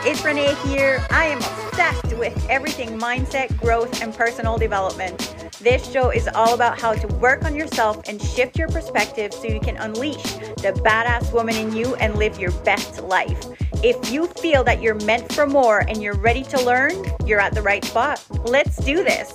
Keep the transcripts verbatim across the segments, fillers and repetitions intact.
it's Renee here. I am obsessed with everything mindset, growth, and personal development. This show is all about how to work on yourself and shift your perspective so you can unleash the badass woman in you and live your best life. If you feel that you're meant for more and you're ready to learn, you're at the right spot. Let's do this.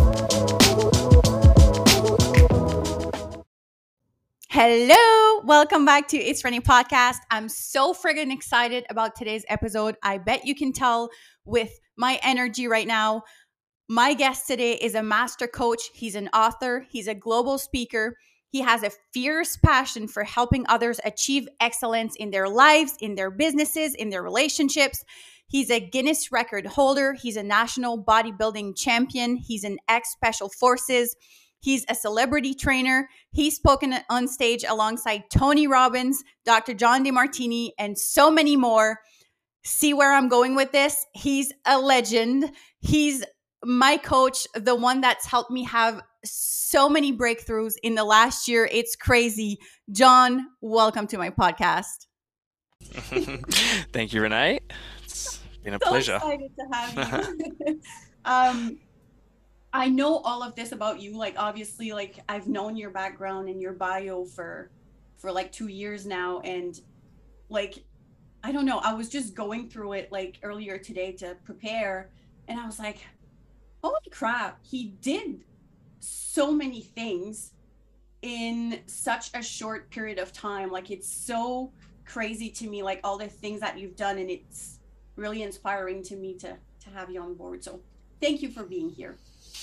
Hello, welcome back to It's Renee Podcast. I'm so friggin' excited about today's episode. I bet you can tell with my energy right now. My guest today is a master coach. He's an author. He's a global speaker. He has a fierce passion for helping others achieve excellence in their lives, in their businesses, in their relationships. He's a Guinness record holder. He's a national bodybuilding champion. He's an ex-special forces. He's a celebrity trainer. He's spoken on stage alongside Tony Robbins, Doctor John DeMartini, and so many more. See where I'm going with this? He's a legend. He's my coach, the one that's helped me have so many breakthroughs in the last year. It's crazy. John, welcome to my podcast. Thank you, Renee. It's been a so pleasure. Excited to have you. um, I know all of this about you. Like, obviously, like I've known your background and your bio for, for like two years now. And like, I don't know, I was just going through it like earlier today to prepare. And I was like, holy crap, he did so many things in such a short period of time. Like, it's so crazy to me, like all the things that you've done. And it's really inspiring to me to, to have you on board. So thank you for being here.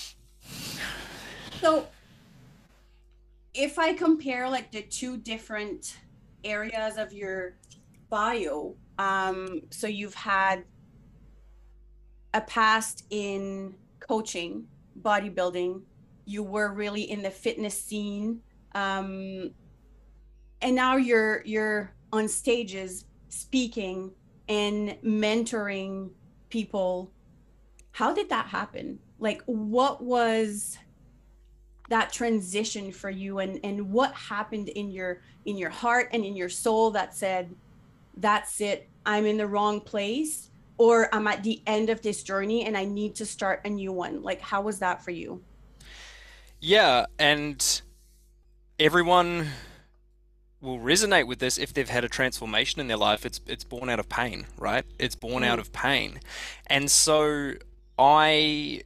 So if I compare like the two different areas of your bio, um, so you've had a past in coaching, bodybuilding, you were really in the fitness scene, um, and now you're you're on stages speaking and mentoring people. How did that happen? Like, what was that transition for you, and and what happened in your in your heart and in your soul that said, that's it, I'm in the wrong place, or I'm at the end of this journey and I need to start a new one? Like, how was that for you? Yeah, and everyone will resonate with this if they've had a transformation in their life. It's it's born out of pain, right? It's born mm. out of pain. And so I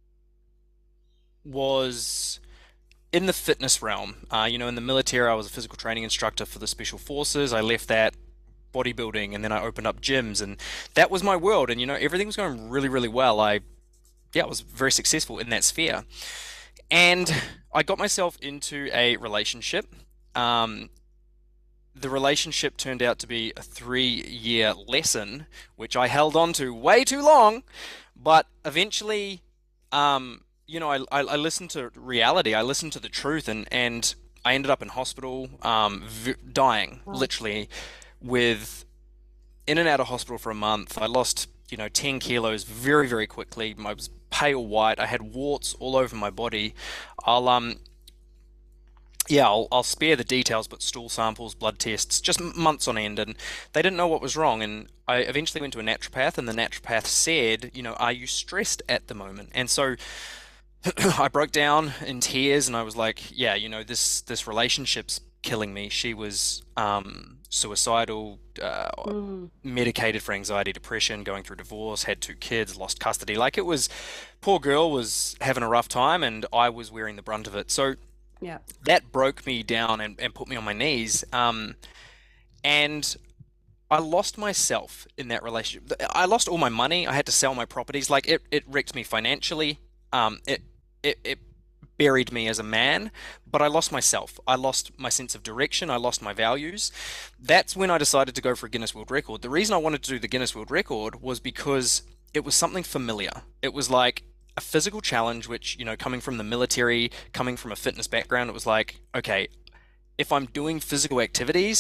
was in the fitness realm. Uh, you know, in the military, I was a physical training instructor for the Special Forces. I left that, bodybuilding, and then I opened up gyms, and that was my world. And, you know, everything was going really, really well. I, yeah, I was very successful in that sphere. And I got myself into a relationship. Um, the relationship turned out to be a three-year lesson, which I held on to way too long. But eventually, um, you know, I, I, I listened to reality. I listened to the truth, and, and I ended up in hospital, um, v- dying, wow. literally, with in and out of hospital for a month. I lost, you know, ten kilos very, very quickly. I was pale white. I had warts all over my body. I'll, um, yeah, I'll, I'll spare the details, but stool samples, blood tests, just months on end, and they didn't know what was wrong. And I eventually went to a naturopath, and the naturopath said, you know, are you stressed at the moment? And so I broke down in tears, and I was like, yeah, you know, this this relationship's killing me. She was um, suicidal, uh, mm. medicated for anxiety, depression, going through divorce, had two kids, lost custody. Like, it was, poor girl was having a rough time, and I was wearing the brunt of it. So yeah, that broke me down and, and put me on my knees. Um, and I lost myself in that relationship. I lost all my money. I had to sell my properties. Like, it, it wrecked me financially. Um, it, it, it buried me as a man, but I lost myself. I lost my sense of direction. I lost my values. That's when I decided to go for a Guinness World Record. The reason I wanted to do the Guinness World Record was because it was something familiar. It was like a physical challenge, which, you know, coming from the military, coming from a fitness background, it was like, okay, if I'm doing physical activities,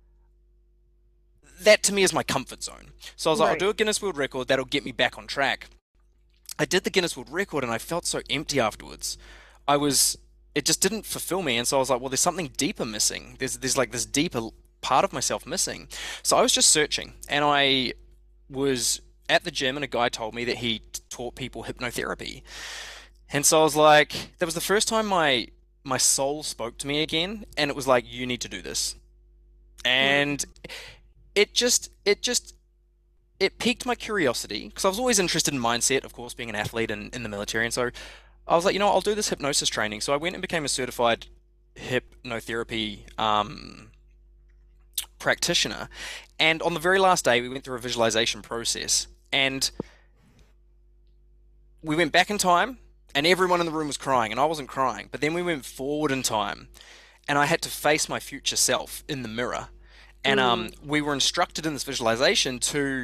that to me is my comfort zone. So I was right. like, I'll do a Guinness World Record. That'll get me back on track. I did the Guinness World Record, and I felt so empty afterwards. I was, it just didn't fulfill me. And so I was like, well, there's something deeper missing. There's, there's like this deeper part of myself missing. So I was just searching, and I was at the gym and a guy told me that he t- taught people hypnotherapy. And so I was like, that was the first time my my soul spoke to me again, and it was like, you need to do this. Wow. And it just it just it piqued my curiosity because I was always interested in mindset, of course, being an athlete and in the military. And so I was like, you know, I'll do this hypnosis training. So I went and became a certified hypnotherapy um, practitioner. And on the very last day, we went through a visualization process. And we went back in time, and everyone in the room was crying, and I wasn't crying. But then we went forward in time, and I had to face my future self in the mirror. And um, Mm, we were instructed in this visualization to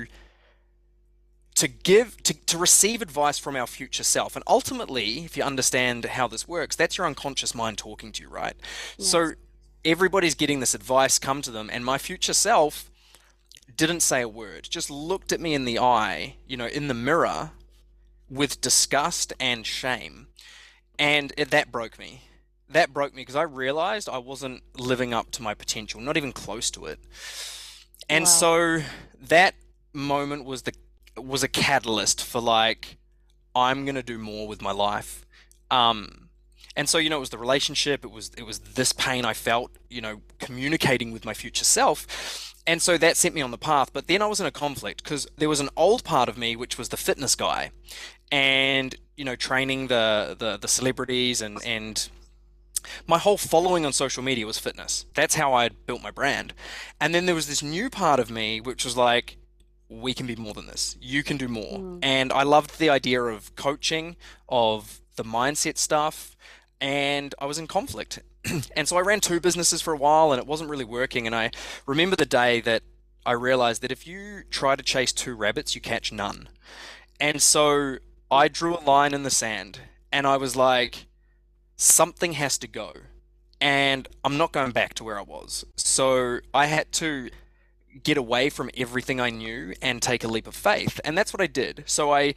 to give to, to receive advice from our future self. And ultimately, if you understand how this works, that's your unconscious mind talking to you, right? So yes. everybody's getting this advice come to them, and my future self didn't say a word, just looked at me in the eye, you know, in the mirror with disgust and shame. And it, that broke me. That broke me because I realized I wasn't living up to my potential, not even close to it. And Wow. so that moment was the was a catalyst for like I'm gonna do more with my life. Um, and so you know it was the relationship, it was it was this pain I felt, you know, communicating with my future self. And so that sent me on the path. But then I was in a conflict because there was an old part of me which was the fitness guy, and you know training the the, the celebrities and and my whole following on social media was fitness. That's how I built my brand. And then there was this new part of me which was like, we can be more than this. You can do more. Mm, And I loved the idea of coaching, of the mindset stuff, and I was in conflict. And so I ran two businesses for a while and it wasn't really working. And I remember the day that I realized that if you try to chase two rabbits, you catch none. And so I drew a line in the sand and I was like, something has to go. And I'm not going back to where I was. So I had to get away from everything I knew and take a leap of faith. And that's what I did. So I,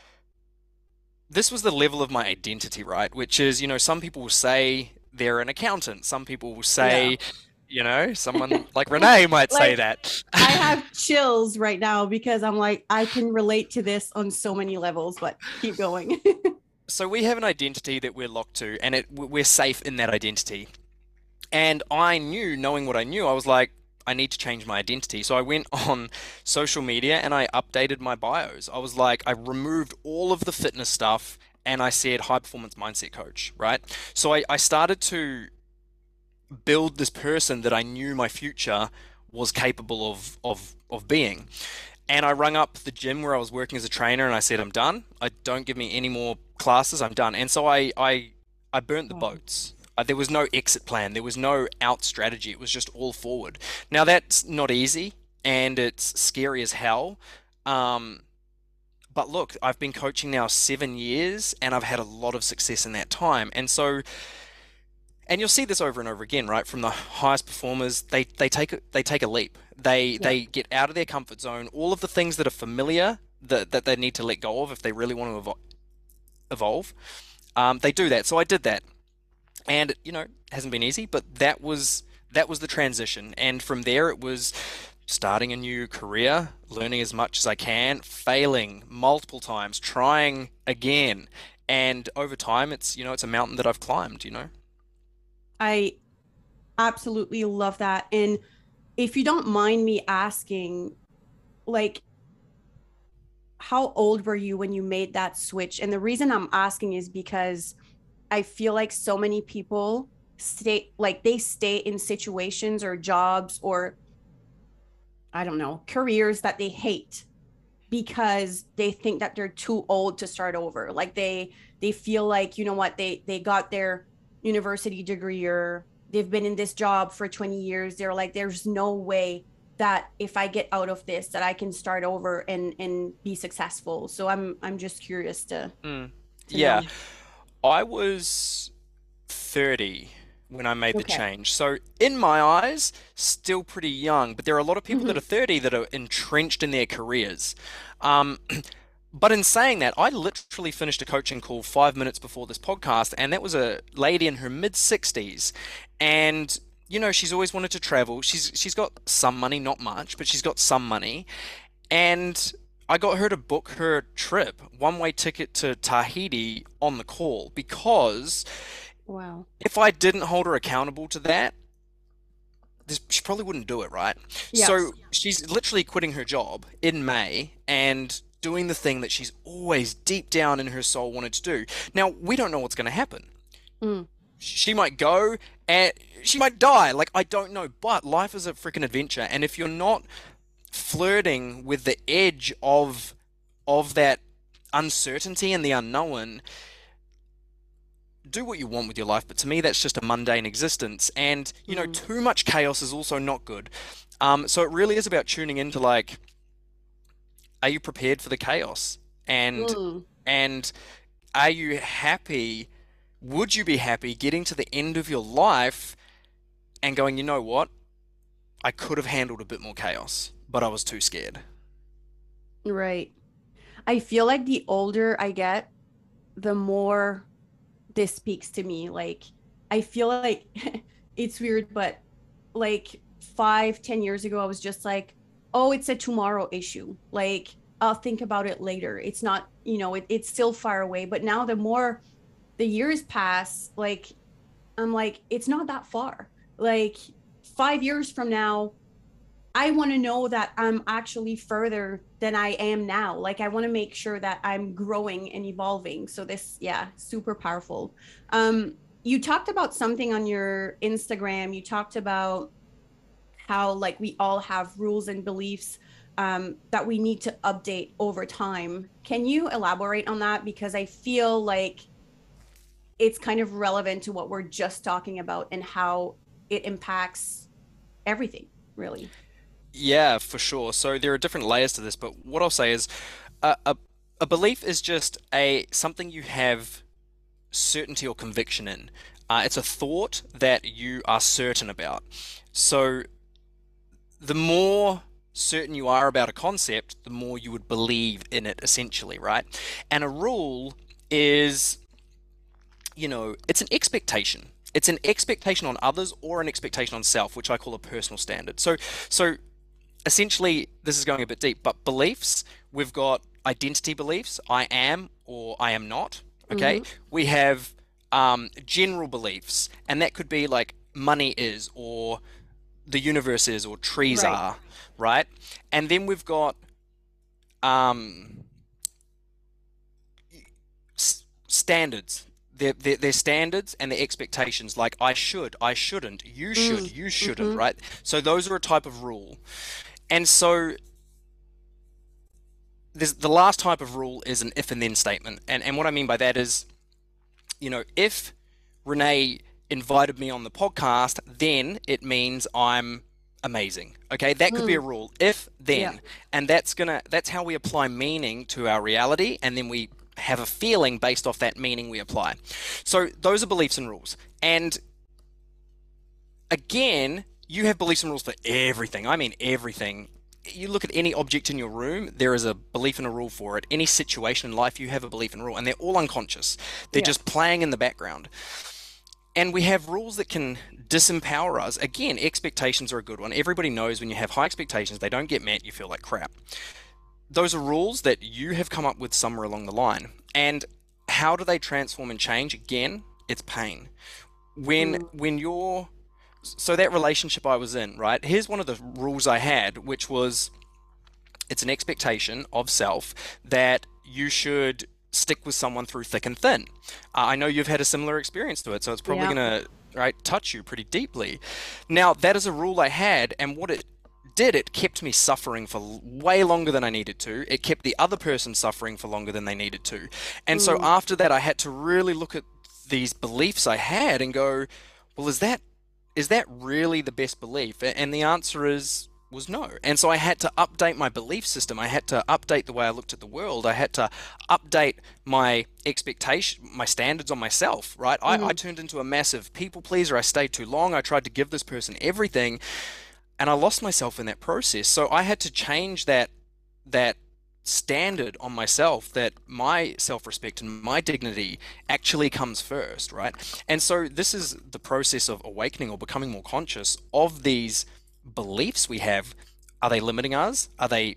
this was the level of my identity, right? Which is, you know, some people will say they're an accountant. Some people will yeah. say, you know, someone like Renee might say Like that. I have chills right now because I'm like, I can relate to this on so many levels, but keep going. So we have an identity that we're locked to, and it we're safe in that identity. And I knew, knowing what I knew, I was like, I need to change my identity. So I went on social media and I updated my bios. I was like, I removed all of the fitness stuff and I said high performance mindset coach, right? So I, I started to build this person that I knew my future was capable of of of being. And I rung up the gym where I was working as a trainer and I said, I'm done. I don't give me any more classes. I'm done. And so I I I burnt the Wow. boats. Uh, there was no exit plan. There was no out strategy. It was just all forward. Now that's not easy and it's scary as hell. Um, but look, I've been coaching now seven years and I've had a lot of success in that time. And so and you'll see this over and over again, right? From the highest performers, they they take a, they take a leap. They Yeah. they get out of their comfort zone. All of the things that are familiar that that they need to let go of if they really want to evo evolve, um, they do that. So I did that, and you know, it hasn't been easy, but that was that was the transition. And from there, it was starting a new career, learning as much as I can, failing multiple times, trying again, and over time, it's you know, it's a mountain that I've climbed. You know. I absolutely love that. And if you don't mind me asking, like, how old were you when you made that switch? And the reason I'm asking is because I feel like so many people stay, like, they stay in situations or jobs or, I don't know, careers that they hate because they think that they're too old to start over. Like they they feel like, you know what, they they got their university degree or they've been in this job for twenty years. They're like, there's no way that if I get out of this that I can start over and and be successful. So I'm I'm just curious to Mm. to Yeah, know. I was thirty when I made the Okay. change. So, in my eyes, still pretty young, but there are a lot of people that are Hmm. thirty that are entrenched in their careers. Um, but in saying that, I literally finished a coaching call five minutes before this podcast, and that was a lady in her mid sixties. And you know, she's always wanted to travel. She's she's got some money, not much, but she's got some money. And I got her to book her trip, one-way ticket to Tahiti on the call, because Wow. if I didn't hold her accountable to that, this, she probably wouldn't do it, right? So Yes. she's literally quitting her job in May and doing the thing that she's always deep down in her soul wanted to do. Now, we don't know what's going to happen. Mm. She might go and she might die. Like, I don't know. But life is a freaking adventure. And if you're not flirting with the edge of of that uncertainty and the unknown, do what you want with your life, but to me that's just a mundane existence. And you know, Mm. too much chaos is also not good. Um, so it really is about tuning into, like, are you prepared for the chaos? And Mm. and are you happy? Would you be happy getting to the end of your life and going, you know what? I could have handled a bit more chaos, but I was too scared. Right. I feel like the older I get, the more this speaks to me. Like, I feel like it's weird, but like five, ten years ago, I was just like, oh, it's a tomorrow issue. Like, I'll think about it later. It's not, you know, it, it's still far away. But now the more the years pass, like, I'm like, it's not that far. Like, five years from now, I want to know that I'm actually further than I am now. Like, I want to make sure that I'm growing and evolving. So this, yeah, super powerful. Um, you talked about something on your Instagram. You talked about how, like, we all have rules and beliefs um, that we need to update over time. Can you elaborate on that? Because I feel like it's kind of relevant to what we're just talking about and how it impacts everything, really. Yeah, for sure. So there are different layers to this, but what I'll say is a, a, a belief is just a something you have certainty or conviction in. Uh, it's a thought that you are certain about. So the more certain you are about a concept, the more you would believe in it, essentially, right? And a rule is, you know, it's an expectation. It's an expectation on others or an expectation on self, which I call a personal standard. So, so essentially, this is going a bit deep, but beliefs, we've got identity beliefs, I am or I am not. Okay. Mm-hmm. We have um, general beliefs, and that could be like money is, or the universe is, or trees Right. are, right? And then we've got um, s- standards. They're, they're, they're standards and their expectations, like I should, I shouldn't, you should, Mm. you shouldn't, Mm-hmm. right? So those are a type of rule. And so there's the last type of rule is an if and then statement. And and what I mean by that is, you know, if Renee invited me on the podcast, then it means I'm amazing. Okay, that could be a Mm. rule. If Yeah. then, and that's gonna that's how we apply meaning to our reality, and then we have a feeling based off that meaning we apply. So those are beliefs and rules. And again, you have beliefs and rules for everything. I mean, everything. You look at any object in your room, there is a belief and a rule for it. Any situation in life, you have a belief and rule, and they're all unconscious. They're Yeah. just playing in the background. And we have rules that can disempower us. Again, expectations are a good one. Everybody knows when you have high expectations, they don't get met, you feel like crap. Those are rules that you have come up with somewhere along the line. And how do they transform and change? Again, it's pain. When Mm. when you're so that relationship I was in, right? Here's one of the rules I had, which was it's an expectation of self that you should stick with someone through thick and thin. Uh, I know you've had a similar experience to it, so it's probably Yeah. going to right touch you pretty deeply. Now, that is a rule I had, and what it did, it kept me suffering for l- way longer than I needed to. It kept the other person suffering for longer than they needed to. And so Mm. after that, I had to really look at these beliefs I had and go, well, is that is that really the best belief? A- And the answer is was no. And so I had to update my belief system. I had to update the way I looked at the world. I had to update my expectation, my standards on myself, right? I, I Mm. turned into a massive people pleaser. I stayed too long. I tried to give this person everything, and I lost myself in that process. So I had to change that that standard on myself, that my self-respect and my dignity actually comes first, right? And so this is the process of awakening or becoming more conscious of these beliefs we have. Are they limiting us? Are they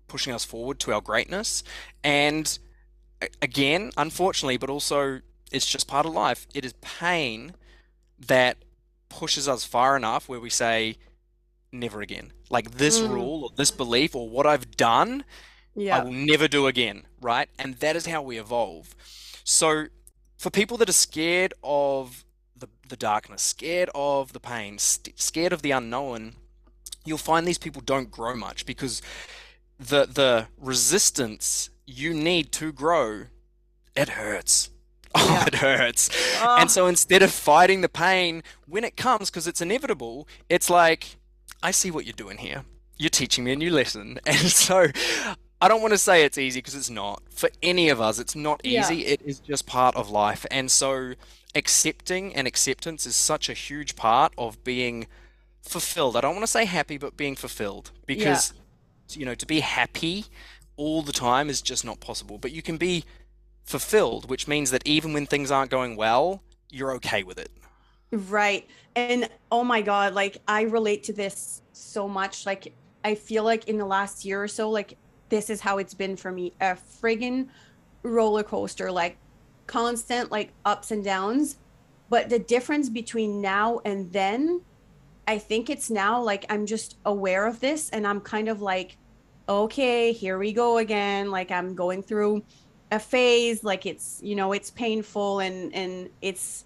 pushing us forward to our greatness. And again, unfortunately, but also it's just part of life. It is pain that pushes us far enough where we say, never again. Like this Mm, rule or this belief or what I've done, I yeah. will never do again, right? And that is how we evolve. So for people that are scared of the, the darkness, scared of the pain, st- scared of the unknown, you'll find these people don't grow much because the the resistance you need to grow, it hurts. Oh, Yeah. it hurts. And Oh, so instead of fighting the pain when it comes, because it's inevitable, it's like, I see what you're doing here. You're teaching me a new lesson. And so I don't want to say it's easy because it's not. For any of us, it's not yeah. easy. It is just part of life. And so accepting and acceptance is such a huge part of being fulfilled. I don't want to say happy, but being fulfilled. Yeah. Because, you know, to be happy all the time is just not possible. But you can be fulfilled, which means that even when things aren't going well, you're okay with it. Right. And oh my God, like I relate to this so much. Like I feel like in the last year or so, like this is how it's been for me. A friggin' roller coaster, like constant like ups and downs. But the difference between now and then, I think it's now like I'm just aware of this and I'm kind of like, okay, here we go again. Like I'm going through a phase, like it's, you know, it's painful and and it's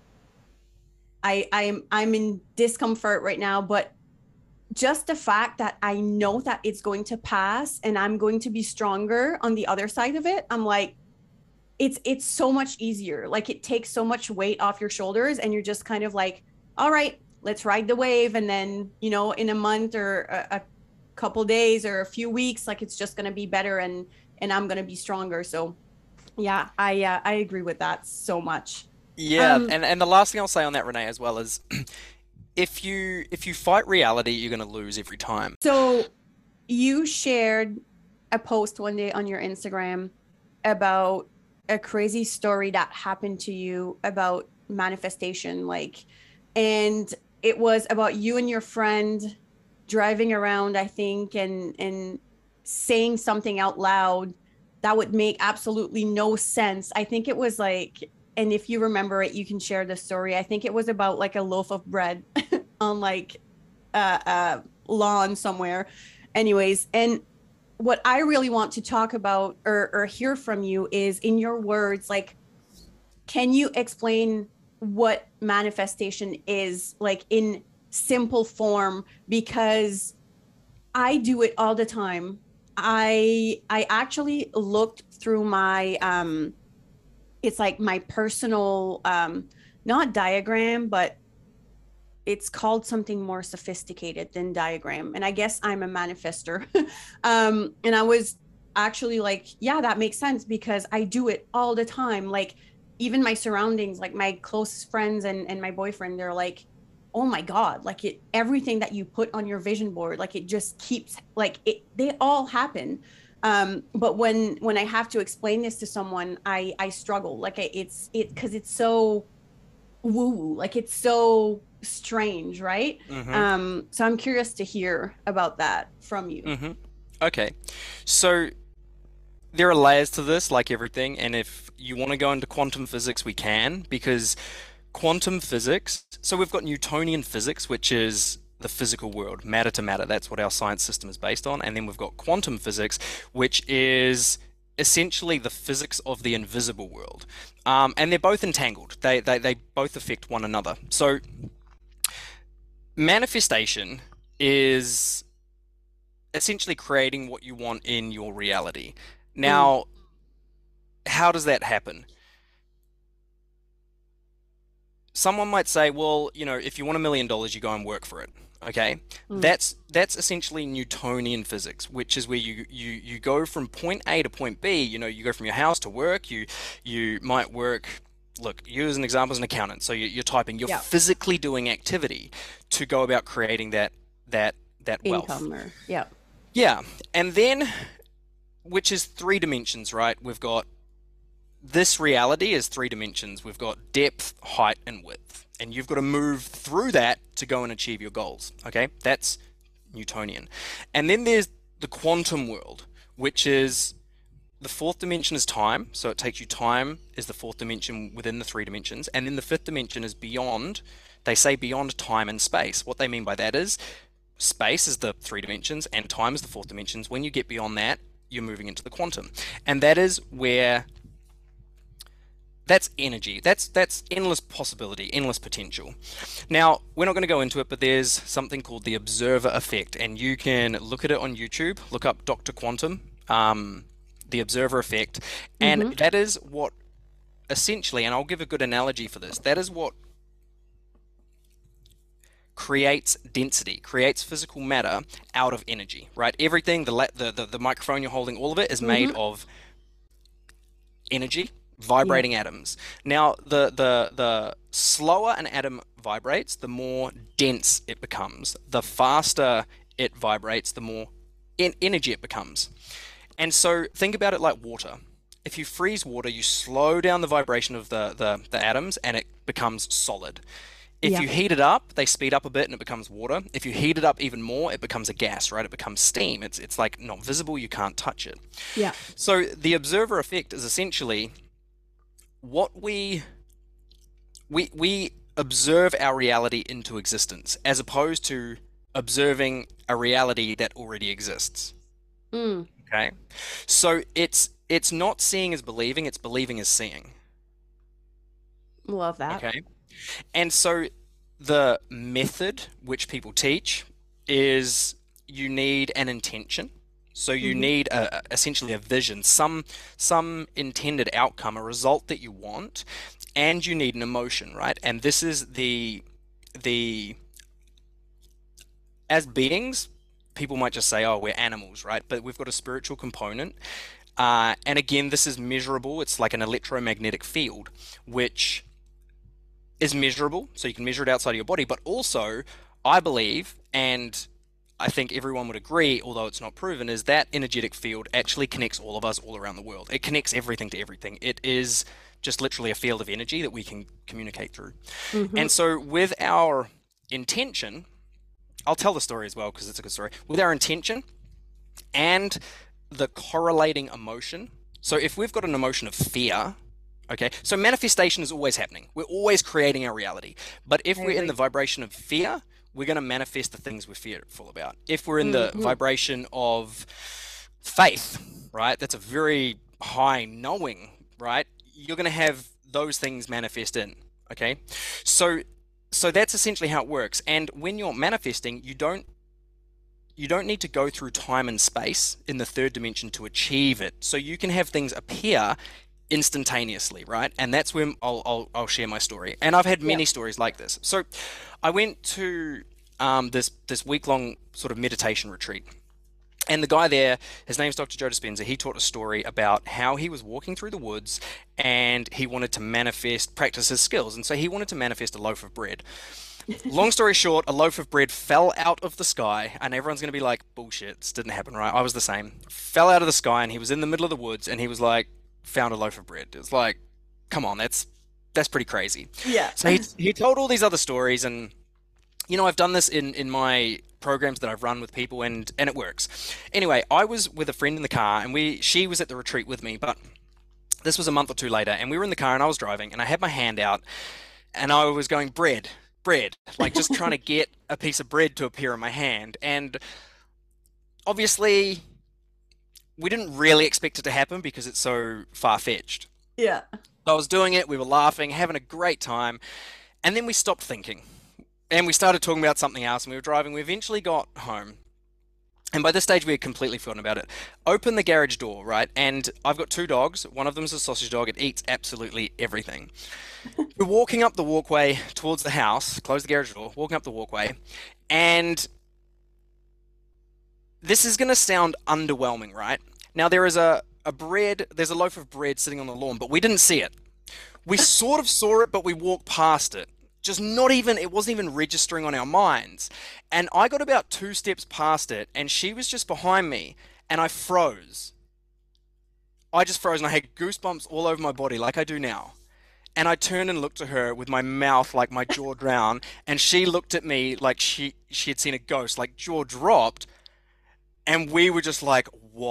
I I'm I'm in discomfort right now, but just the fact that I know that it's going to pass and I'm going to be stronger on the other side of it, I'm like, it's it's so much easier. Like it takes so much weight off your shoulders and you're just kind of like, all right, let's ride the wave. And then, you know, in a month or a, a couple days or a few weeks, like it's just gonna be better and and I'm gonna be stronger. So yeah, I uh, I agree with that so much. Yeah, Um, and and the last thing I'll say on that, Renee, as well is if you if you fight reality, you're going to lose every time. so you shared a post one day on your Instagram about a crazy story that happened to you about manifestation, like, and it was about you and your friend driving around, I think, and and saying something out loud that would make absolutely no sense. I think it was like, and if you remember it, you can share the story. I think it was about like a loaf of bread on like a, a lawn somewhere. Anyways, and what I really want to talk about or, or hear from you is in your words, like, can you explain what manifestation is like in simple form? Because I do it all the time. I I actually looked through my um it's like my personal um not diagram, but it's called something more sophisticated than diagram. And I guess I'm a manifester. um, and I was actually like, yeah, that makes sense because I do it all the time. Like even my surroundings, like my close friends and, and my boyfriend, they're like, oh my God, like it, everything that you put on your vision board, like it just keeps like it, they all happen. Um, but when, when I have to explain this to someone, I, I struggle. Like I, it's, it, cause it's so woo woo, like it's so strange, right? hmm Um, so I'm curious to hear about that from you. hmm Okay. So there are layers to this, like everything, and if you want to go into quantum physics, we can, because quantum physics, so we've got Newtonian physics, which is the physical world, matter to matter. That's what our science system is based on. And then we've got quantum physics, which is essentially the physics of the invisible world. Um, and they're both entangled. They, they, they both affect one another. So manifestation is essentially creating what you want in your reality. Mm, Now, how does that happen? Someone might say, well, you know, if you want a million dollars, you go and work for it. Okay, mm, that's that's essentially Newtonian physics, which is where you you you go from point A to point B. You know, you go from your house to work. You you might work. Look, you as an example as an accountant. So you, you're typing. You're yeah, physically doing activity to go about creating that that that wealth. income or yeah. Yeah, and then which is three dimensions, right? We've got this reality is three dimensions. We've got depth, height, and width. And you've got to move through that to go and achieve your goals. Okay? That's Newtonian. And then there's the quantum world, which is the fourth dimension is time. So it takes you time is the fourth dimension within the three dimensions. And then the fifth dimension is beyond, they say beyond time and space. What they mean by that is space is the three dimensions and time is the fourth dimensions. When you get beyond that, you're moving into the quantum. And that is where that's energy. That's that's endless possibility, endless potential. Now, we're not going to go into it, but there's something called the observer effect, and you can look at it on YouTube. Look up Doctor Quantum, um, the observer effect, and Mm-hmm. that is what essentially, and I'll give a good analogy for this, that is what creates density, creates physical matter out of energy, right? Everything, the, la- the, the, the microphone you're holding, all of it is made Mm-hmm. of energy, vibrating atoms. Now, the, the, the slower an atom vibrates, the more dense it becomes. The faster it vibrates, the more en- energy it becomes. And so think about it like water. If you freeze water, you slow down the vibration of the, the, the atoms and it becomes solid. If Yeah. you heat it up, they speed up a bit and it becomes water. If you heat it up even more, it becomes a gas, right? It becomes steam. It's it's like not visible, you can't touch it. Yeah. So the observer effect is essentially what we we we observe our reality into existence as opposed to observing a reality that already exists. Mm. Okay? So it's it's not seeing as believing, it's believing as seeing. Love that. Okay. And so the method which people teach is you need an intention. So you Mhm. need a, a- essentially a vision, some some intended outcome, a result that you want, and you need an emotion, right? And this is the the as beings, people might just say, "Oh, we're animals," right? But we've got a spiritual component. Uh, and again, this is measurable. It's like an electromagnetic field, which is measurable, so you can measure it outside of your body, but also I believe, and I think everyone would agree, although it's not proven, is that energetic field actually connects all of us all around the world. It connects everything to everything. It is just literally a field of energy that we can communicate through. Mhm. And so with our intention, I'll tell the story as well because it's a good story. With our intention and the correlating emotion, so if we've got an emotion of fear, okay, so manifestation is always happening. We're always creating our reality. But if I we're in agree. the vibration of fear, we're going to manifest the things we're fearful about. If we're in the Mhm. vibration of faith, right, that's a very high knowing, right, you're going to have those things manifest in, okay? So so that's essentially how it works. And when you're manifesting, you don't you don't need to go through time and space in the third dimension to achieve it. So you can have things appear instantaneously, right? And that's when I'll, I'll, I'll share my story. And I've had many Yeah. stories like this. So I went to um, this, this week-long sort of meditation retreat. And the guy there, his name's Doctor Joe Dispenza, he taught a story about how he was walking through the woods and he wanted to manifest, practice his skills. And so he wanted to manifest a loaf of bread. Long story short, a loaf of bread fell out of the sky, and everyone's going to be like, bullshit, this didn't happen, right? I was the same. Fell out of the sky, and he was in the middle of the woods, and he was like, found a loaf of bread. It was like, come on, that's that's pretty crazy. Yeah. So he, he told all these other stories, and, you know, I've done this in, in my programs that I've run with people, and, and it works. Anyway, I was with a friend in the car, and we she was at the retreat with me, but this was a month or two later, and we were in the car, and I was driving, and I had my hand out, and I was going, bread, bread, like just trying to get a piece of bread to appear in my hand. And obviously, we didn't really expect it to happen because it's so far-fetched. Yeah. So I was doing it, we were laughing, having a great time, and then we stopped thinking. And we started talking about something else, and we were driving. We eventually got home. And by this stage, we had completely forgotten about it. Open the garage door, right? And I've got two dogs. One of them's a sausage dog. It eats absolutely everything. We're walking up the walkway towards the house, close the garage door, walking up the walkway, and this is going to sound underwhelming, right? Now, there is a, a bread, there's a loaf of bread sitting on the lawn, but we didn't see it. We sort of saw it, but we walked past it. Just not even, it wasn't even registering on our minds. And I got about two steps past it, and she was just behind me, and I froze. I just froze, and I had goosebumps all over my body, like I do now. And I turned and looked at her with my mouth, like my jaw down, and she looked at me like she, she had seen a ghost, like jaw dropped. And we were just like, what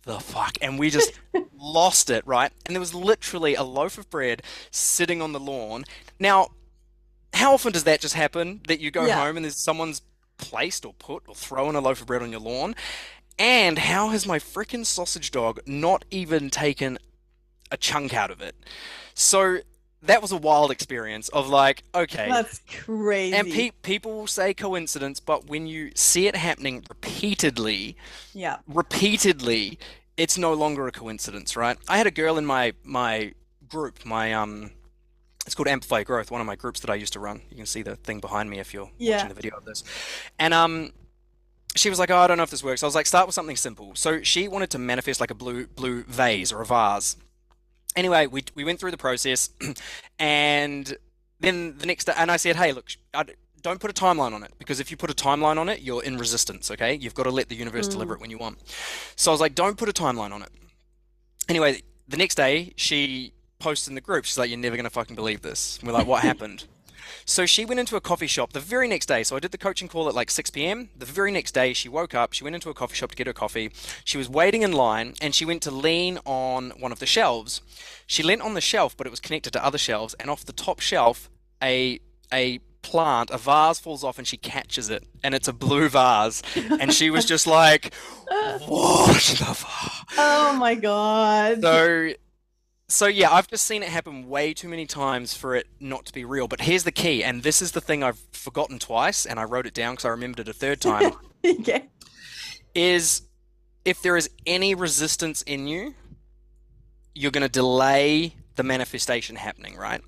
the fuck? And we just lost it, right? And there was literally a loaf of bread sitting on the lawn. Now, how often does that just happen that you go Yeah. home and there's someone's placed or put or thrown a loaf of bread on your lawn? And how has my freaking sausage dog not even taken a chunk out of it? So that was a wild experience of like, okay, That's crazy. and pe people will say coincidence, but when you see it happening repeatedly, Yeah. repeatedly, it's no longer a coincidence, right? I had a girl in my my group, my um, it's called Amplify Growth, one of my groups that I used to run. You can see the thing behind me if you're Yeah. watching the video of this. And um, she was like, "Oh, I don't know if this works." I was like, "Start with something simple." So she wanted to manifest like a blue blue vase or a vase. Anyway, we we went through the process, and then the next day, and I said, "Hey, look, I d- don't put a timeline on it because if you put a timeline on it, you're in resistance. Okay, you've got to let the universe deliver Mm. it when you want." So I was like, "Don't put a timeline on it." Anyway, the next day, she posted in the group. She's like, "You're never gonna fucking believe this." And we're like, "What happened?" So she went into a coffee shop the very next day. So I did the coaching call at like six p m. The very next day, she woke up, she went into a coffee shop to get her coffee. She was waiting in line and she went to lean on one of the shelves. She leant on the shelf, but it was connected to other shelves. And off the top shelf, a a plant, a vase falls off and she catches it. And it's a blue vase. And she was just like, what the fuck? Oh my God. So So yeah, I've just seen it happen way too many times for it not to be real. But here's the key, and this is the thing I've forgotten twice, and I wrote it down because I remembered it a third time, Okay. is if there is any resistance in you, you're going to delay the manifestation happening, right?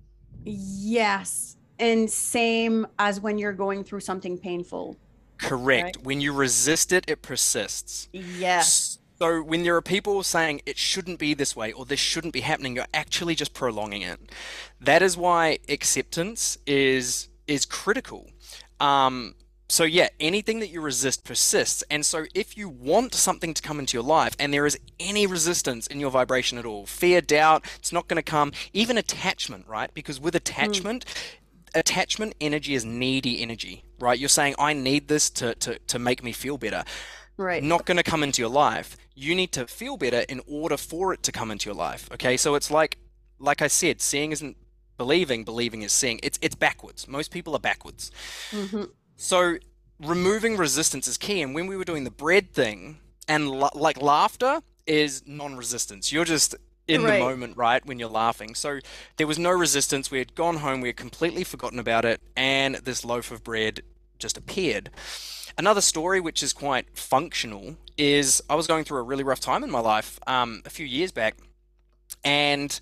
Yes. And same as when you're going through something painful. Correct. Right. When you resist it, it persists. Yes. So when there are people saying it shouldn't be this way or this shouldn't be happening, you're actually just prolonging it. That is why acceptance is is critical. Um, so yeah, anything that you resist persists. And so if you want something to come into your life and there is any resistance in your vibration at all, fear, doubt, it's not going to come, even attachment, right? Because with attachment, attachment energy is needy energy, right? You're saying, I need this to, to, to make me feel better. Right. Not going to come into your life. You need to feel better in order for it to come into your life. Okay, so it's like, like I said, seeing isn't believing, believing is seeing. It's it's backwards. Most people are backwards. Mm-hmm. So removing resistance is key. And when we were doing the bread thing, and la like laughter is non-resistance. You're just in Right. the moment, right, when you're laughing. So there was no resistance. We had gone home. We had completely forgotten about it, and this loaf of bread just appeared. Another story, which is quite functional, is I was going through a really rough time in my life um, a few years back, and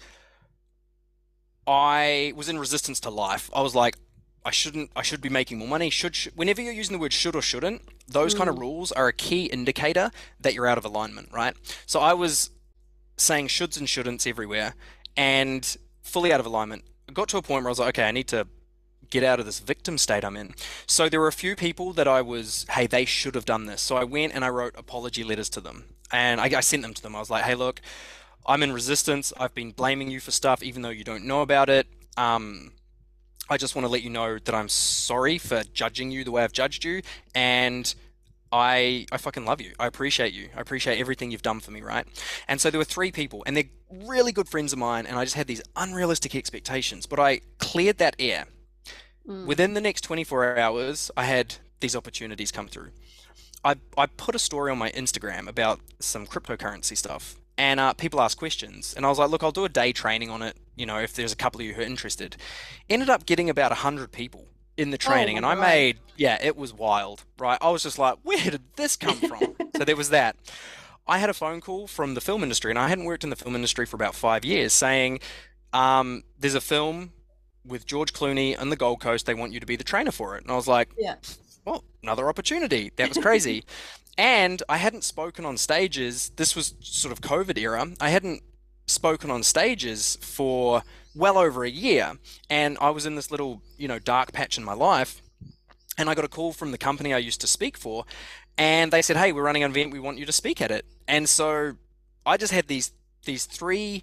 I was in resistance to life. I was like, I shouldn't, I should be making more money. Should, should whenever you're using the word should or shouldn't, those kind of Mm. rules are a key indicator that you're out of alignment, right? So I was saying shoulds and shouldn'ts everywhere and fully out of alignment. I got to a point where I was like, okay, I need to get out of this victim state I'm in. So there were a few people that I was, hey, they should have done this. So I went and I wrote apology letters to them. And I, I sent them to them. I was like, hey, look, I'm in resistance. I've been blaming you for stuff, even though you don't know about it. Um, I just want to let you know that I'm sorry for judging you the way I've judged you. And I I fucking love you. I appreciate you. I appreciate everything you've done for me, right? And so there were three people, and they're really good friends of mine, and I just had these unrealistic expectations. But I cleared that air. Mm. Within the next twenty-four hours, I had these opportunities come through. I, I put a story on my Instagram about some cryptocurrency stuff, and uh, people asked questions. And I was like, look, I'll do a day training on it, you know, if there's a couple of you who are interested. Ended up getting about one hundred people in the training, Oh and my I God. made, yeah, it was wild, right? I was just like, where did this come from? So there was that. I had a phone call from the film industry, and I hadn't worked in the film industry for about five years, saying, um, there's a film with George Clooney on the Gold Coast. They want you to be the trainer for it. And I was like, Yeah. well, another opportunity. That was crazy. And I hadn't spoken on stages. This was sort of COVID era. I hadn't spoken on stages for well over a year. And I was in this little, you know, dark patch in my life. And I got a call from the company I used to speak for. And they said, hey, we're running an event. We want you to speak at it. And so I just had these these three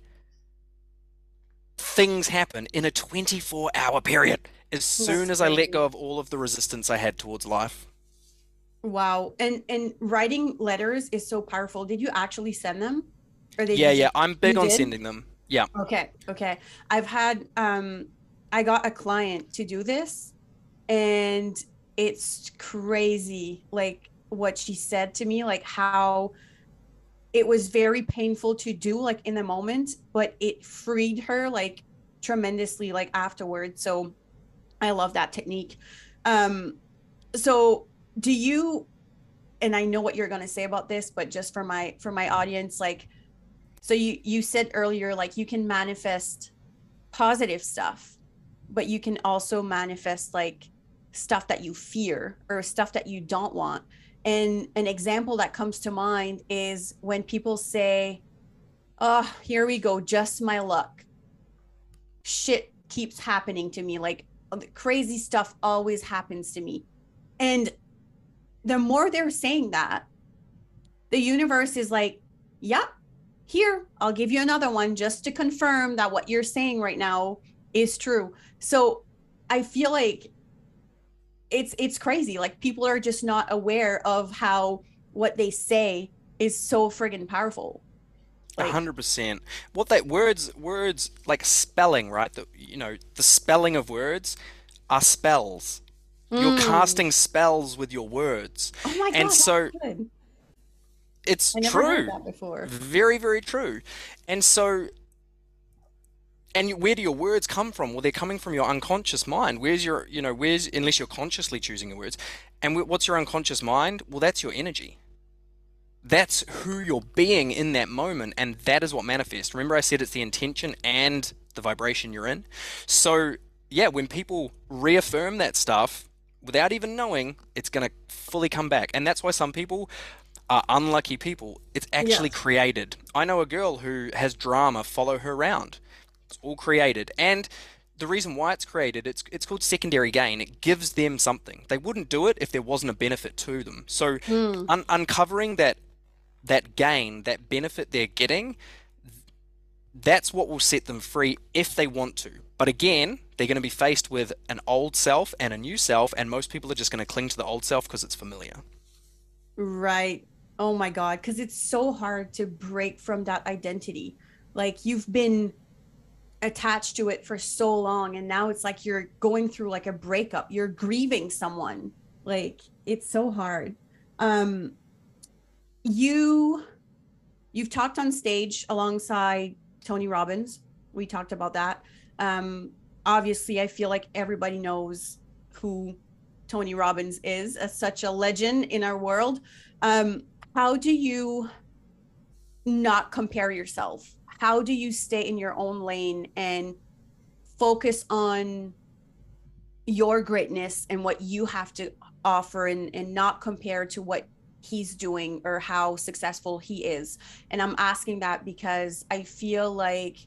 things happen in a twenty-four hour period as soon That's as I let crazy. go of all of the resistance I had towards life. Wow. And and writing letters is so powerful. Did you actually send them? Or did Yeah, you yeah, just, I'm you big on did? sending them. Yeah. Okay. Okay. I've had um I got a client to do this, and it's crazy like what she said to me, like how it was very painful to do like in the moment, but it freed her like tremendously like afterwards. So I love that technique. Um so do you, and I know what you're going to say about this, but just for my for my audience, like, so you you said earlier like you can manifest positive stuff, but you can also manifest like stuff that you fear or stuff that you don't want. And an example that comes to mind is when people say, "Oh, here we go, just my luck. Shit keeps happening to me. Like crazy stuff always happens to me." And the more they're saying that, the universe is like, "Yep, here, I'll give you another one just to confirm that what you're saying right now is true." So I feel like it's it's crazy. Like people are just not aware of how what they say is so friggin' powerful. A Like, hundred percent. What that words words like spelling, right? The you know, the spelling of words are spells. You're mm, casting spells with your words. oh my And God, that's so good. it's I never heard true. that before. Very, very true. And so and where do your words come from? Well, they're coming from your unconscious mind. Where's your, you know, where's, unless you're consciously choosing your words. And what's your unconscious mind? Well, that's your energy. That's who you're being in that moment, and that is what manifests. Remember, I said it's the intention and the vibration you're in. So, yeah, when people reaffirm that stuff without even knowing, it's going to fully come back. And that's why some people are unlucky people. It's actually Yes. created. I know a girl who has drama follow her around. It's all created. And the reason why it's created, it's it's called secondary gain. It gives them something. They wouldn't do it if there wasn't a benefit to them. So Mm, un uncovering that that gain, that benefit they're getting, that's what will set them free if they want to. But again, they're going to be faced with an old self and a new self, and most people are just going to cling to the old self because it's familiar. right. Oh my God. Because it's so hard to break from that identity. Like you've been attached to it for so long, and now it's like you're going through like a breakup, you're grieving someone. Like it's so hard. um you you've talked on stage alongside Tony Robbins. We talked about that. um Obviously I feel like everybody knows who Tony Robbins is, as such a legend in our world. um how do you not compare yourself? How do you stay in your own lane and focus on your greatness and what you have to offer, and, and not compare to what he's doing or how successful he is? And I'm asking that because I feel like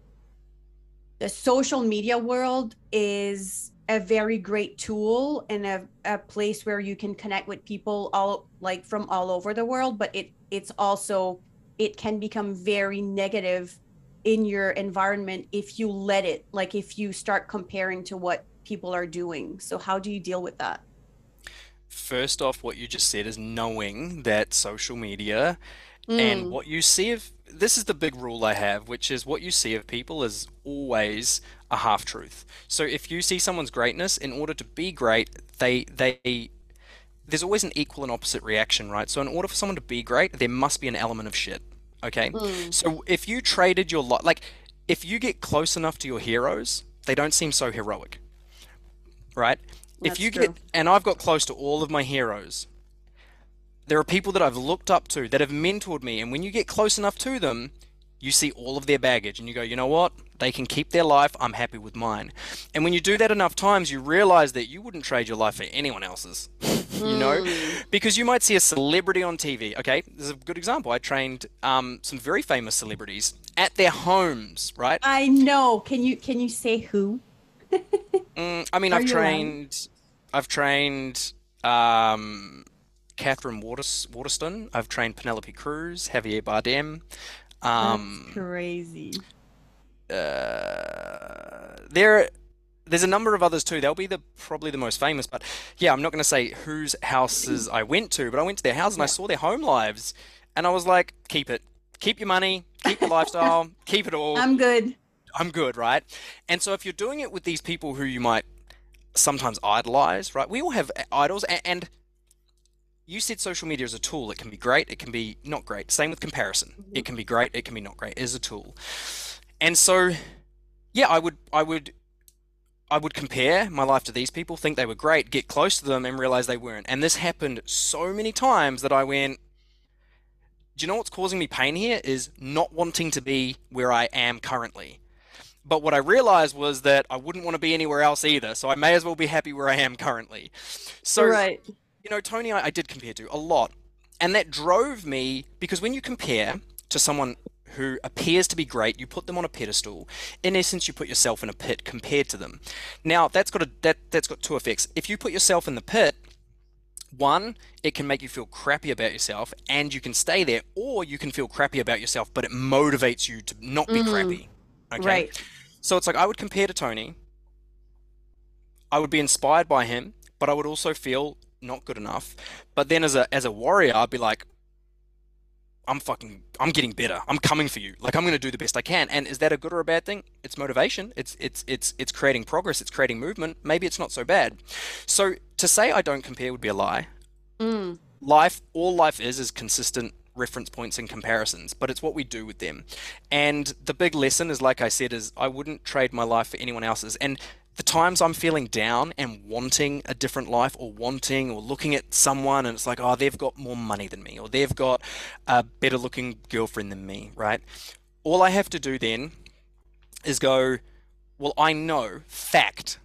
the social media world is a very great tool and a, a place where you can connect with people all like from all over the world, but it it's also, it can become very negative in your environment if you let it, like if you start comparing to what people are doing. So how do you deal with that? First off, what you just said is knowing that social media and Mm, what you see of this is the big rule I have, which is what you see of people is always a half truth. So if you see someone's greatness, in order to be great, they they there's always an equal and opposite reaction, right? So in order for someone to be great, there must be an element of shit. Okay? mm, So if you traded your life, like if you get close enough to your heroes, they don't seem so heroic, right? If that's you get, true. and I've got close to all of my heroes, there are people that I've looked up to that have mentored me, and when you get close enough to them, you see all of their baggage and you go, you know what? They can keep their life, I'm happy with mine. And when you do that enough times, you realize that you wouldn't trade your life for anyone else's, you know? Mm, Because you might see a celebrity on T V. Okay, this is a good example. I trained um, some very famous celebrities at their homes, right? I know. Can you can you say who? Mm, I mean, Are I've you allowed? trained, I've trained um, Catherine Waters, Waterston. I've trained Penelope Cruz, Javier Bardem. That's Um, crazy. uh, there, there's a number of others too. They'll be the probably the most famous. But yeah, I'm not going to say whose houses I went to, but I went to their house and I Yeah. saw their home lives, and I was like, keep it, keep your money, keep your lifestyle, keep it all. I'm good. I'm good, right? And so if you're doing it with these people who you might sometimes idolize, right? We all have idols, and, and you said social media is a tool. It can be great, it can be not great. Same with comparison. Mhm. It can be great, it can be not great. It is a tool. And so, yeah, I would, I would, I would compare my life to these people, think they were great, get close to them, and realize they weren't. And this happened so many times that I went, do you know what's causing me pain here? Is not wanting to be where I am currently. But what I realized was that I wouldn't want to be anywhere else either, so I may as well be happy where I am currently. So, Right. you know, Tony, I, I did compare to a lot. And that drove me, because when you compare to someone who appears to be great, you put them on a pedestal. In essence, you put yourself in a pit compared to them. Now, that's got a, that, that's got two effects. If you put yourself in the pit, one, it can make you feel crappy about yourself and you can stay there, or you can feel crappy about yourself, but it motivates you to not be Mhm. crappy. Okay? Right. So it's like I would compare to Tony. I would be inspired by him, but I would also feel not good enough. But then as a as a warrior, I'd be like, I'm fucking, I'm getting better. I'm coming for you. Like I'm going to do the best I can. And is that a good or a bad thing? It's motivation. It's it's it's it's creating progress. It's creating movement. Maybe it's not so bad. So to say I don't compare would be a lie. Mm. Life, all life is, is consistent reference points and comparisons, but it's what we do with them. And the big lesson is, like I said, is I wouldn't trade my life for anyone else's. And the times I'm feeling down and wanting a different life, or wanting or looking at someone and it's like, oh, they've got more money than me, or they've got a better looking girlfriend than me, right? All I have to do then is go, well, I know, fact,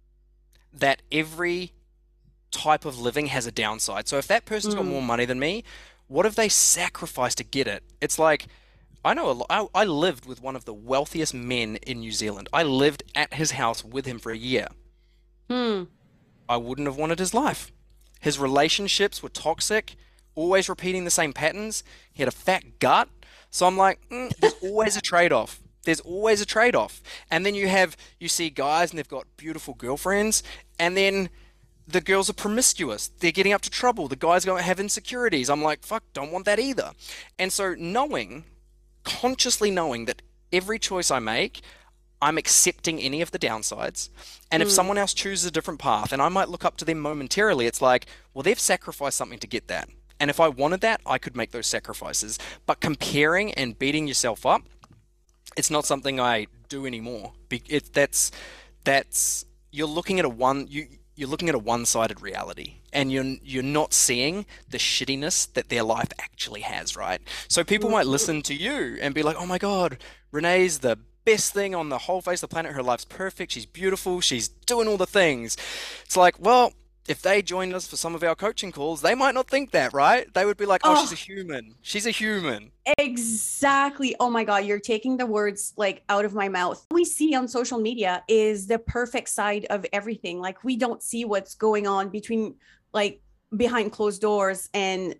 that every type of living has a downside. So if that person's got Mm. more money than me, what have they sacrificed to get it? It's like, I know a lo- I, I lived with one of the wealthiest men in New Zealand. I lived at his house with him for a year. Hmm. I wouldn't have wanted his life. His relationships were toxic, always repeating the same patterns. He had a fat gut. So I'm like, mm, there's always a trade-off. There's always a trade-off. And then you have, you see guys and they've got beautiful girlfriends, and then the girls are promiscuous. They're getting up to trouble. The guys going to have insecurities. I'm like, fuck, don't want that either. And so knowing, consciously knowing that every choice I make, I'm accepting any of the downsides. And if Mm. someone else chooses a different path and I might look up to them momentarily, it's like, well, they've sacrificed something to get that. And if I wanted that, I could make those sacrifices. But comparing and beating yourself up, it's not something I do anymore. Be- It, that's, that's, you're looking at a one, you, you're looking at a one-sided reality, and you're you're not seeing the shittiness that their life actually has, right? So people might listen to you and be like, "Oh my God, Renee's the best thing on the whole face of the planet. Her life's perfect. She's beautiful. She's doing all the things." It's like, well, if they joined us for some of our coaching calls, they might not think that, right? They would be like, "Oh, she's Oh, a human. She's a human." exactly. Oh my God, you're taking the words like out of my mouth. What we see on social media is the perfect side of everything. Like we don't see what's going on between, like, behind closed doors. And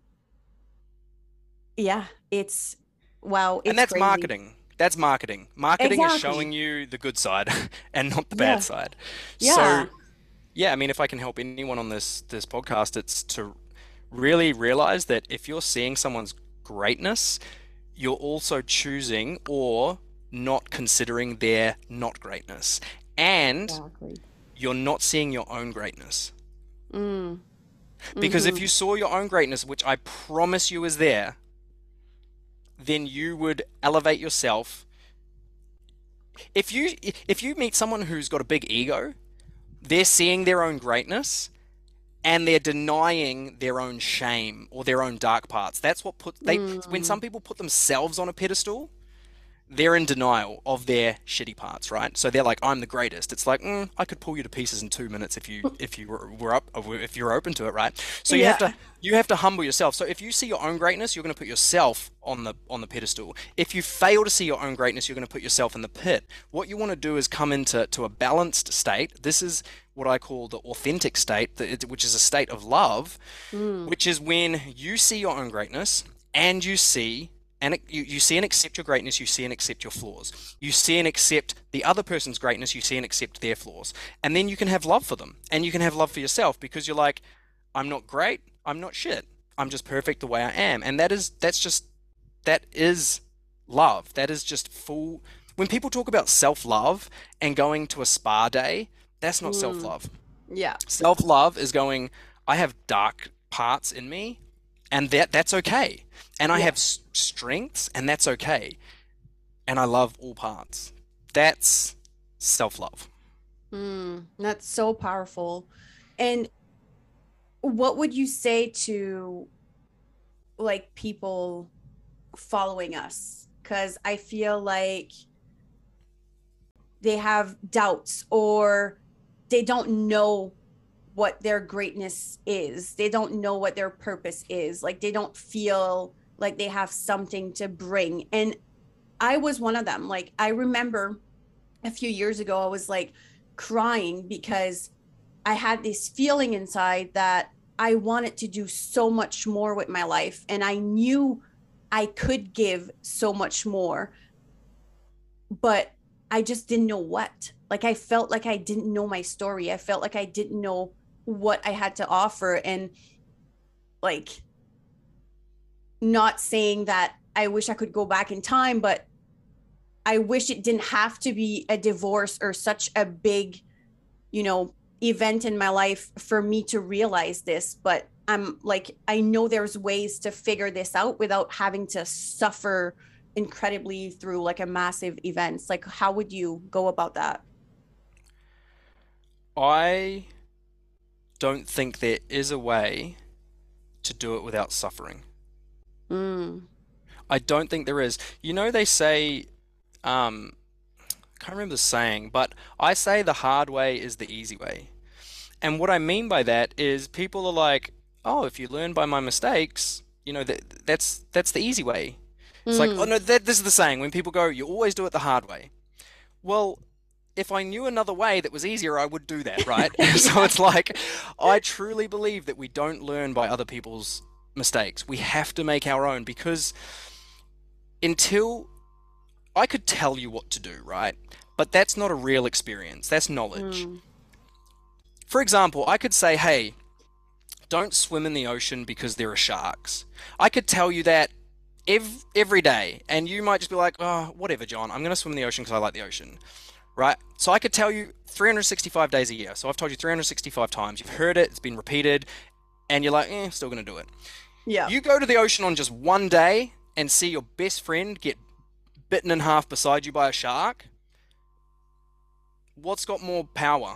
yeah, it's wow, And it's that's crazy. marketing. That's marketing. Marketing is Exactly. showing you the good side and not the Yeah. bad side. Yeah. So, yeah, I mean, if I can help anyone on this this podcast, it's to really realize that if you're seeing someone's greatness, you're also choosing or not considering their not greatness. And Exactly. you're not seeing your own greatness. Mm. Because if Mhm. you saw your own greatness, which I promise you is there, then you would elevate yourself. If you if you meet someone who's got a big ego, they're seeing their own greatness and they're denying their own shame or their own dark parts. That's what put they when Mm. some people put themselves on a pedestal, they're in denial of their shitty parts, right? So they're like, I'm the greatest. It's like, mm, I could pull you to pieces in two minutes if you if you were, were up if you're open to it, right? So you have Yeah. to you have to humble yourself. So if you see your own greatness, you're going to put yourself on the on the pedestal. If you fail to see your own greatness, you're going to put yourself in the pit. What you want to do is come into to a balanced state. This is what I call the authentic state, that- which is a state of love, Mm. which is when you see your own greatness and you see and it, you, you see and accept your greatness, you see and accept your flaws. You see and accept the other person's greatness, you see and accept their flaws. And then you can have love for them, and you can have love for yourself, because you're like, I'm not great, I'm not shit. I'm just perfect the way I am. And that is, that's just, that is love. That is just full. When people talk about self-love and going to a spa day, that's not Mm. self-love. Yeah. Self-love is going, I have dark parts in me, and that that's okay. And I Yeah. have s- strengths, and that's okay. And I love all parts. That's self-love. Mm, that's so powerful. And what would you say to like people following us? Because I feel like they have doubts, or they don't know what their greatness is. They don't know what their purpose is. Like they don't feel like they have something to bring. And I was one of them. Like I remember a few years ago, I was like crying because I had this feeling inside that I wanted to do so much more with my life. And I knew I could give so much more, but I just didn't know what. Like I felt like I didn't know my story. I felt like I didn't know what I had to offer. And like, not saying that I wish I could go back in time, but I wish it didn't have to be a divorce or such a big, you know, event in my life for me to realize this. But I'm like, I know there's ways to figure this out without having to suffer incredibly through like a massive events. Like, how would you go about that? I don't think there is a way to do it without suffering. Mm. I don't think there is. You know, they say, um, I can't remember the saying, but I say the hard way is the easy way. And what I mean by that is people are like, oh, if you learn by my mistakes, you know, that that's that's the easy way. It's like, oh Mm. no, that, this is the saying when people go, you always do it the hard way. Well, if I knew another way that was easier, I would do that, right? So Yeah. it's like, I truly believe that we don't learn by other people's mistakes. We have to make our own, because until I could tell you what to do, right? But that's not a real experience. That's knowledge. Mm. For example, I could say, hey, don't swim in the ocean because there are sharks. I could tell you that ev- every day, and you might just be like, oh, whatever, John, I'm going to swim in the ocean because I like the ocean, right? So I could tell you three hundred sixty-five days a year. So I've told you three hundred sixty-five times. You've heard it, it's been repeated, and you're like, eh, still going to do it. Yeah. You go to the ocean on just one day and see your best friend get bitten in half beside you by a shark. What's got more power?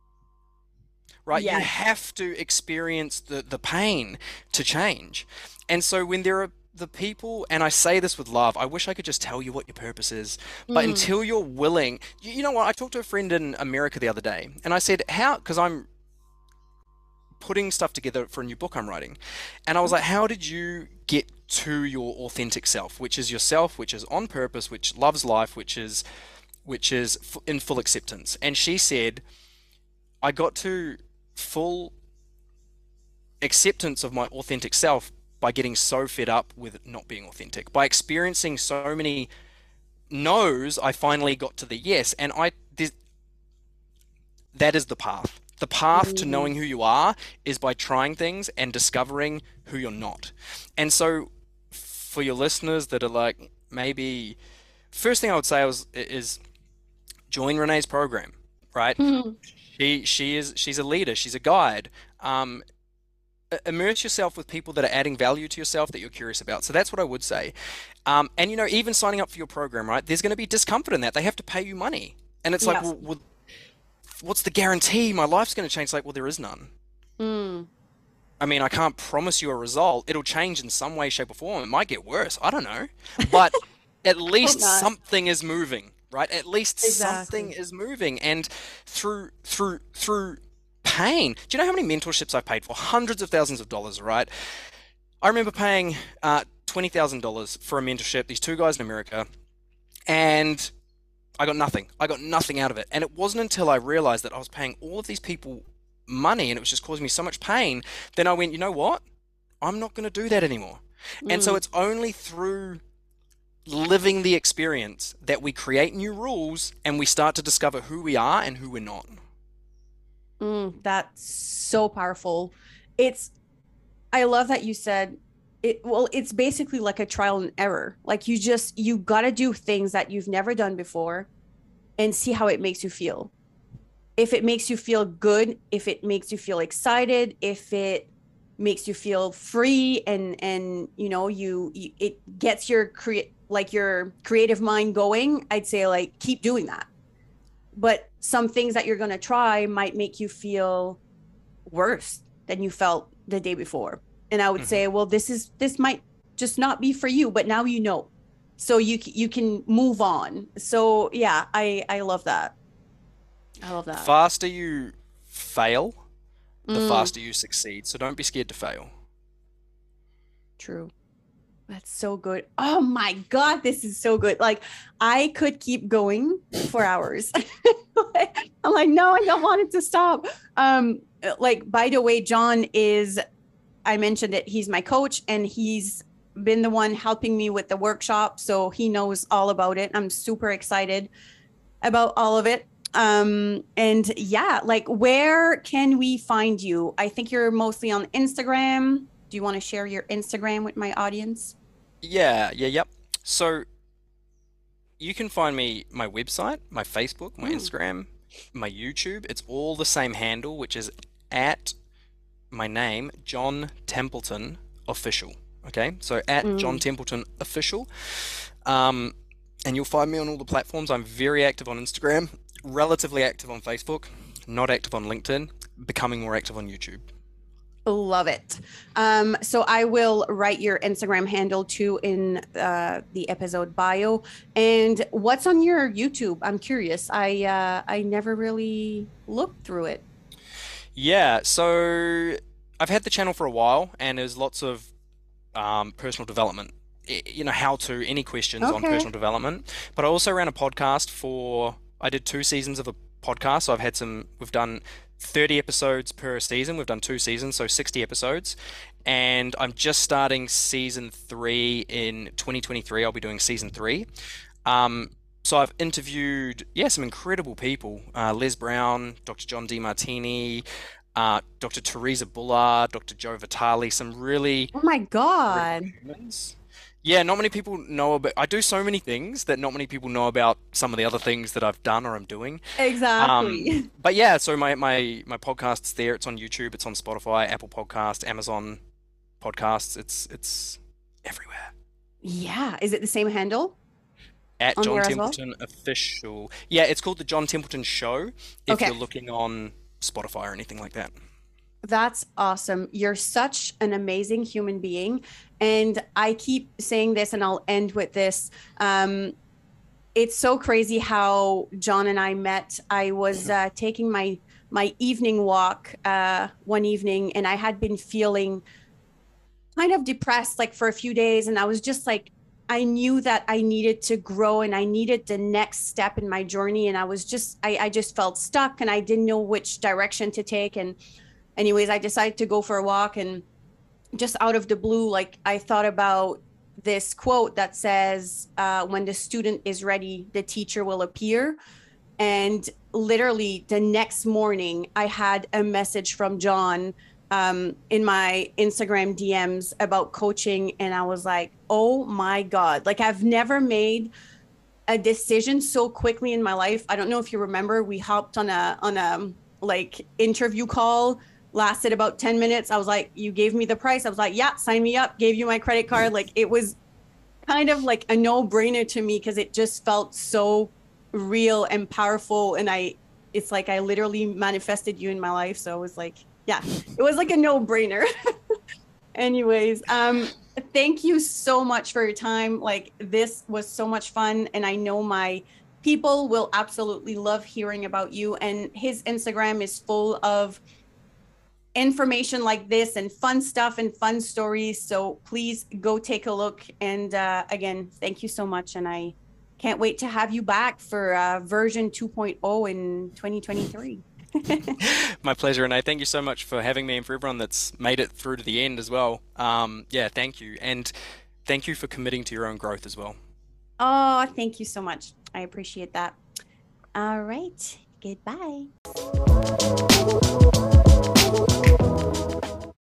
Right? You Yeah. have to experience the, the pain to change. And so when there are the people, and I say this with love, I wish I could just tell you what your purpose is, but Mm. until you're willing, you, you know what? I talked to a friend in America the other day, and I said, how, because I'm putting stuff together for a new book I'm writing, and I was like, how did you get to your authentic self, which is yourself, which is on purpose, which loves life, which is which is f- in full acceptance? And she said, I got to full acceptance of my authentic self by getting so fed up with not being authentic. By experiencing so many no's, I finally got to the yes. And I this, that is the path. The path to Mm. knowing who you are is by trying things and discovering who you're not. And so for your listeners that are like, maybe first thing I would say was is join Renee's program, right? Mm. She she is she's a leader, she's a guide. Um, i- immerse yourself with people that are adding value to yourself that you're curious about. So that's what I would say. Um, and you know, even signing up for your program, right? There's going to be discomfort in that. They have to pay you money, and it's like, Yes. well, well, what's the guarantee my life's going to change? It's like, well, there is none. Mm. I mean, I can't promise you a result. It'll change in some way, shape, or form. It might get worse. I don't know, but at least not. something is moving, right? At least something Exactly. is moving, and through through through pain. Do you know how many mentorships I've paid for? Hundreds of thousands of dollars, right? I remember paying uh, twenty thousand dollars for a mentorship. These two guys in America, and I got nothing. I got nothing out of it. And it wasn't until I realized that I was paying all of these people money and it was just causing me so much pain. Then I went, you know what? I'm not going to do that anymore. And so Mm. it's only through living the experience that we create new rules and we start to discover who we are and who we're not. Mm, that's so powerful. It's, I love that you said it. Well, it's basically like a trial and error. Like you just, you got to do things that you've never done before and see how it makes you feel. If it makes you feel good, if it makes you feel excited, if it makes you feel free and, and, you know, you, you it gets your create, like your creative mind going, I'd say like, keep doing that. But some things that you're going to try might make you feel worse than you felt the day before. And I would mm-hmm. say, well, this is, this might just not be for you, but now you know, so you, you can move on. So yeah, I, I love that. I love that. The faster you fail, the Mm. faster you succeed. So don't be scared to fail. True. That's so good. Oh my God, this is so good. Like I could keep going for hours. I'm like, no, I don't want it to stop. Um, like, by the way, John is, I mentioned it, he's my coach and he's been the one helping me with the workshop. So he knows all about it. I'm super excited about all of it. Um, and yeah, like where can we find you? I think you're mostly on Instagram. Do you want to share your Instagram with my audience? Yeah, yeah, yep. So you can find me, my website, my Facebook, my Mm. Instagram, my YouTube. It's all the same handle, which is at my name, John Templeton Official. Okay, so at Mm. John Templeton Official. Um, and you'll find me on all the platforms. I'm very active on Instagram, relatively active on Facebook, not active on LinkedIn, becoming more active on YouTube. Love it. Um, so I will write your Instagram handle too in uh, the episode bio. And what's on your YouTube? I'm curious. I uh, I never really looked through it. Yeah, so I've had the channel for a while, and there's lots of um, personal development, I- you know, how to, any questions on Okay. personal development. But I also ran a podcast for, I did two seasons of a podcast. So I've had some, we've done thirty episodes per season. We've done two seasons, so sixty episodes. And I'm just starting season three in twenty twenty-three. I'll be doing season three. Um, so I've interviewed, yeah, some incredible people. Uh, Les Brown, Doctor John DeMartini, uh, Doctor Teresa Bullard, Doctor Joe Vitale, some really Oh my God. humans. Yeah, not many people know about, I do so many things that not many people know about some of the other things that I've done or I'm doing. Exactly. Um, but yeah, so my, my, my podcast's there. It's on YouTube, it's on Spotify, Apple Podcasts, Amazon Podcasts. It's, it's everywhere. Yeah. Is it the same handle At on John there as well? Templeton Official. Yeah, it's called The John Templeton Show if Okay. you're looking on Spotify or anything like that. That's awesome. You're such an amazing human being. And I keep saying this and I'll end with this. Um, it's so crazy how John and I met. I was uh, taking my my evening walk uh, one evening and I had been feeling kind of depressed like for a few days. And I was just like, I knew that I needed to grow and I needed the next step in my journey. And I was just, I, I just felt stuck and I didn't know which direction to take. And anyways, I decided to go for a walk and just out of the blue, like I thought about this quote that says, uh, when the student is ready, the teacher will appear. And literally the next morning, I had a message from John um, in my Instagram D Ms about coaching. And I was like, oh my God, like I've never made a decision so quickly in my life. I don't know if you remember, we hopped on a, on a like interview call, lasted about ten minutes. I was like, you gave me the price. I was like, yeah, sign me up, gave you my credit card. Like it was kind of like a no brainer to me because it just felt so real and powerful. And I, it's like, I literally manifested you in my life. So it was like, yeah, it was like a no brainer. Anyways, um, thank you so much for your time. Like this was so much fun. And I know my people will absolutely love hearing about you. And his Instagram is full of information like this and fun stuff and fun stories. So please go take a look. And uh, again, thank you so much. And I can't wait to have you back for uh, version two point oh in twenty twenty-three. My pleasure, and I thank you so much for having me and for everyone that's made it through to the end as well. Um, yeah, thank you. And thank you for committing to your own growth as well. Oh, thank you so much. I appreciate that. All right. Goodbye.